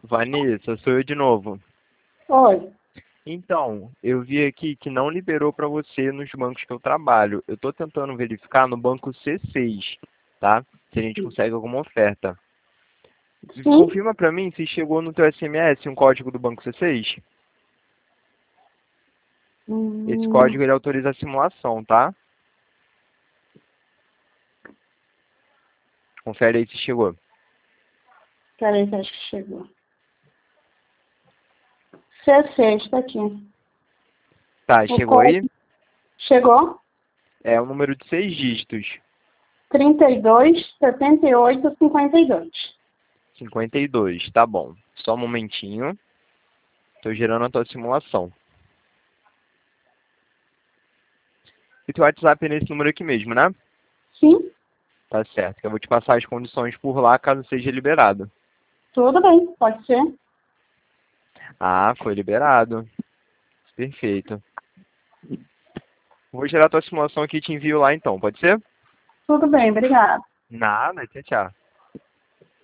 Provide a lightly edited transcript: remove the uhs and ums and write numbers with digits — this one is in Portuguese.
Vanessa, sou eu de novo. Oi. Então, eu vi aqui que não liberou para você nos bancos que eu trabalho. Eu estou tentando verificar no banco C6, tá? Se a gente consegue alguma oferta. Sim. Confirma para mim se chegou no teu SMS um código do banco C6. Esse código ele autoriza a simulação, tá? Confere aí se chegou. Peraí, que acho que chegou. C6, tá aqui. Tá, O chegou aí? código chegou? É um número de 6 dígitos. 32, 78, 52. 52, tá bom. Só um momentinho. Estou gerando a tua simulação. E teu WhatsApp é nesse número aqui mesmo, né? Sim, Tá certo, que eu vou te passar as condições por lá caso seja liberado. tudo bem, pode ser. Ah, foi liberado. Perfeito. Vou gerar a tua simulação aqui e te envio lá então, pode ser? Tudo bem, obrigada. Nada, tchau, tchau.